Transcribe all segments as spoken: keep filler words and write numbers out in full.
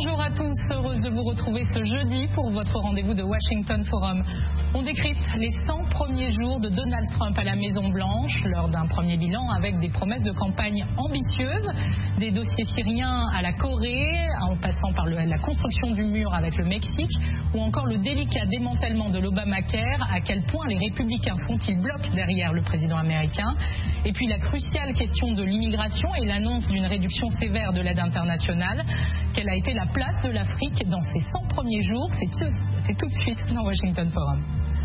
Bonjour à tous, heureuse de vous retrouver ce jeudi pour votre rendez-vous de Washington Forum. On décrypte les cent premiers jours de Donald Trump à la Maison-Blanche, lors d'un premier bilan avec des promesses de campagne ambitieuses, des dossiers syriens à la Corée, en passant par le, la construction du mur avec le Mexique, ou encore le délicat démantèlement de l'Obamacare, à quel point les républicains font-ils bloc derrière le président américain, et puis la cruciale question de l'immigration et l'annonce d'une réduction sévère de l'aide internationale. Quelle a été la place de l'Afrique dans ces cent premiers jours? C'est tout, c'est tout de suite dans Washington Forum.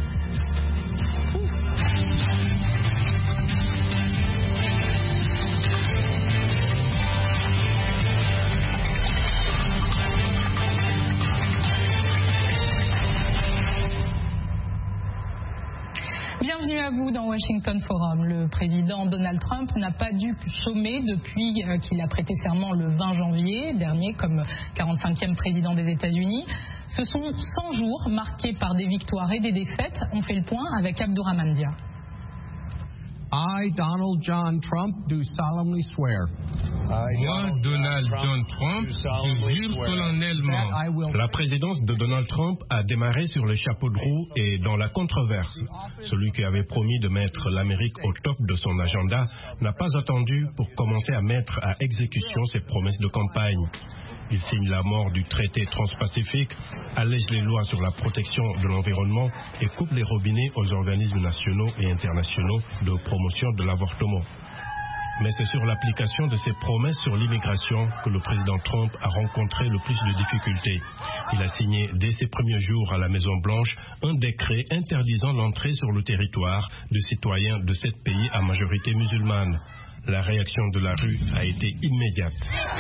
Bienvenue à vous dans Washington Forum. Le président Donald Trump n'a pas dû chômer depuis qu'il a prêté serment le vingt janvier dernier comme quarante-cinquième président des États-Unis. Ce sont cent jours marqués par des victoires et des défaites. On fait le point avec Abdourahmane Dia. I, Donald John Trump, do solemnly swear. Moi, Donald John Trump, je jure solennellement. La présidence de Donald Trump a démarré sur le chapeau de roue et dans la controverse. Celui qui avait promis de mettre l'Amérique au top de son agenda n'a pas attendu pour commencer à mettre à exécution ses promesses de campagne. Il signe la mort du traité transpacifique, allège les lois sur la protection de l'environnement et coupe les robinets aux organismes nationaux et internationaux de promotion de l'avortement. Mais c'est sur l'application de ses promesses sur l'immigration que le président Trump a rencontré le plus de difficultés. Il a signé dès ses premiers jours à la Maison-Blanche un décret interdisant l'entrée sur le territoire de citoyens de sept pays à majorité musulmane. La réaction de la rue a été immédiate.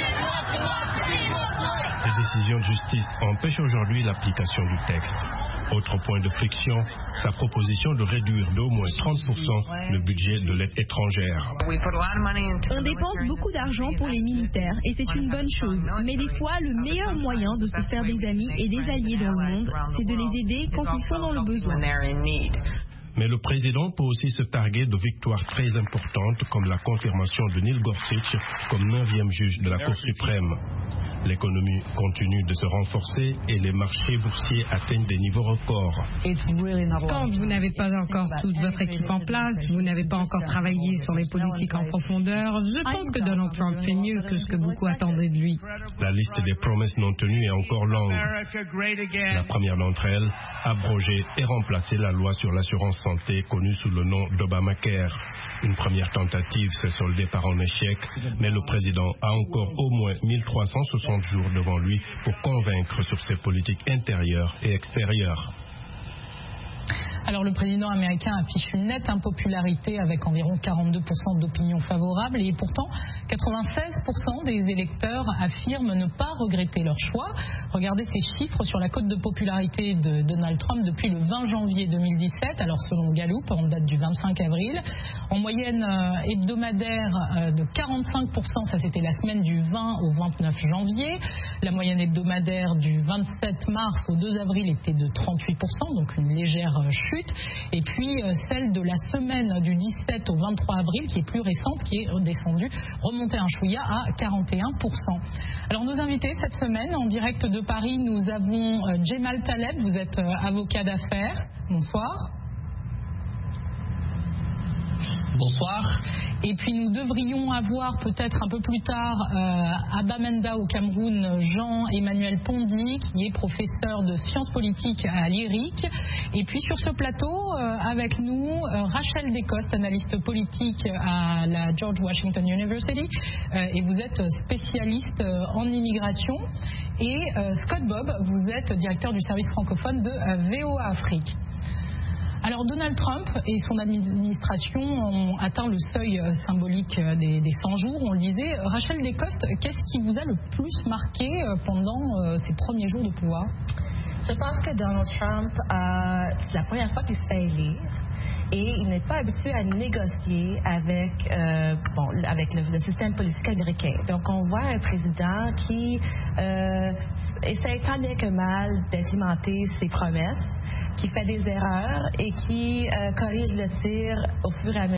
Les décisions de justice empêchent aujourd'hui l'application du texte. Autre point de friction, sa proposition de réduire d'au moins trente pour cent le budget de l'aide étrangère. On dépense beaucoup d'argent pour les militaires et c'est une bonne chose. Mais des fois, le meilleur moyen de se faire des amis et des alliés dans le monde, c'est de les aider quand ils sont dans le besoin. Mais le président peut aussi se targuer de victoires très importantes comme la confirmation de Neil Gorsuch comme neuvième juge de la Cour suprême. L'économie continue de se renforcer et les marchés boursiers atteignent des niveaux records. Quand vous n'avez pas encore toute votre équipe en place, vous n'avez pas encore travaillé sur les politiques en profondeur, je pense que Donald Trump fait mieux que ce que beaucoup attendaient de lui. La liste des promesses non tenues est encore longue. La première d'entre elles, abroger et remplacer la loi sur l'assurance santé connue sous le nom d'Obamacare. Une première tentative s'est soldée par un échec, mais le président a encore au moins mille trois cent soixante jours devant lui pour convaincre sur ses politiques intérieures et extérieures. Alors le président américain affiche une nette impopularité avec environ quarante-deux pour cent d'opinion favorable et pourtant quatre-vingt-seize pour cent des électeurs affirment ne pas regretter leur choix. Regardez ces chiffres sur la cote de popularité de Donald Trump depuis le vingt janvier deux mille dix-sept. Alors selon Gallup, on date du vingt-cinq avril, en moyenne euh, hebdomadaire euh, de quarante-cinq pour cent, ça c'était la semaine du vingt au vingt-neuf janvier. La moyenne hebdomadaire du vingt-sept mars au deux avril était de trente-huit pour cent, donc une légère euh, chute. Et puis euh, celle de la semaine du dix-sept au vingt-trois avril, qui est plus récente, qui est redescendue, remontée un chouïa à quarante et un pour cent. Alors nos invités cette semaine, en direct de Paris, nous avons euh, Jemal Taleb, vous êtes euh, avocat d'affaires. Bonsoir. Bonsoir. Et puis nous devrions avoir peut-être un peu plus tard euh, à Bamenda au Cameroun, Jean-Emmanuel Pondy, qui est professeur de sciences politiques à l'I R I C. Et puis sur ce plateau, euh, avec nous, euh, Rachel Descostes, analyste politique à la George Washington University. Euh, et vous êtes spécialiste euh, en immigration. Et euh, Scott Bobb, vous êtes directeur du service francophone de euh, V O A Afrique. Alors Donald Trump et son administration ont atteint le seuil symbolique des, des cent jours, on le disait. Rachel Descostes, qu'est-ce qui vous a le plus marqué pendant ces premiers jours de pouvoir? Je pense que Donald Trump, euh, c'est la première fois qu'il se fait élire et il n'est pas habitué à négocier avec, euh, bon, avec le, le système politique américain. Donc on voit un président qui euh, essaie tant bien que mal d'implémenter ses promesses, qui fait des erreurs et qui euh, corrige le tir au fur et à mesure.